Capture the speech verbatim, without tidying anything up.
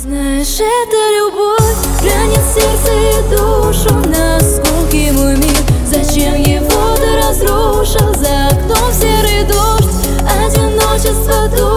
Знаешь, это любовь ранит сердце и душу на осколки мой мир. Зачем его ты разрушил? За окном серый дождь, одиночество душ.